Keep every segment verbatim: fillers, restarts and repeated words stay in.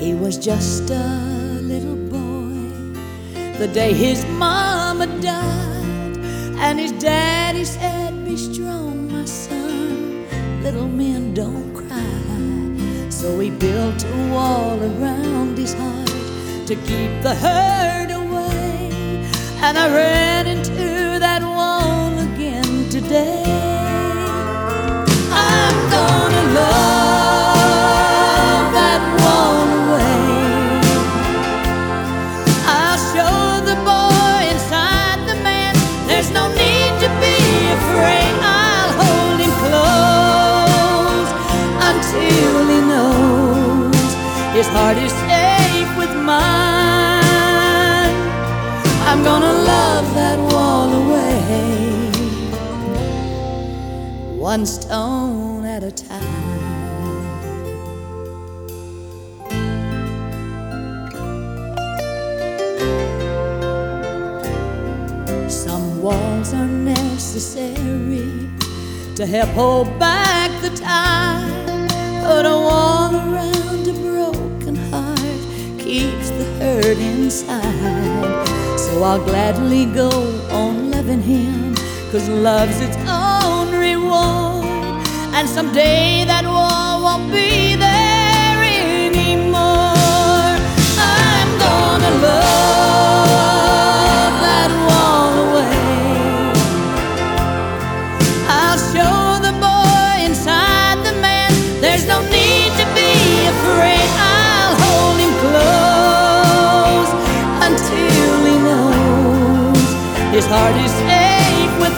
He was just a little boy the day his mama died, and his daddy said, "Be strong, my son, little men don't cry." So he built a wall around his heart to keep the hurt away, and I ran into that wall again today. I'm gonna love that wall away. I'll show the boy inside the man there's no need to be afraid. I'll hold him close until he knows his heart is safe with mine. I'm gonna love that wall away, one stone at a time. Some walls are necessary to help hold back the tide, but a wall around a broken heart keeps the hurt inside. So I'll gladly go on loving him, 'cause love's its own reward, and someday that wall won't be there anymore. I'm gonna love that wall away. I'll show the boy inside the man there's no need to be afraid. I'll hold him close until he knows his heart is safe with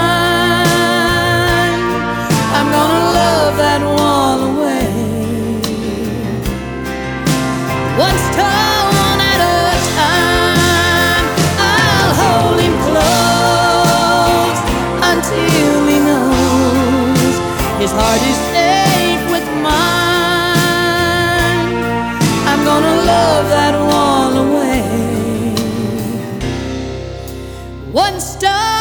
mine. I'm gonna love that wall away, one stone at a time. I'll hold him close until he knows his heart is safe with mine. I'm gonna love that wall away, one stone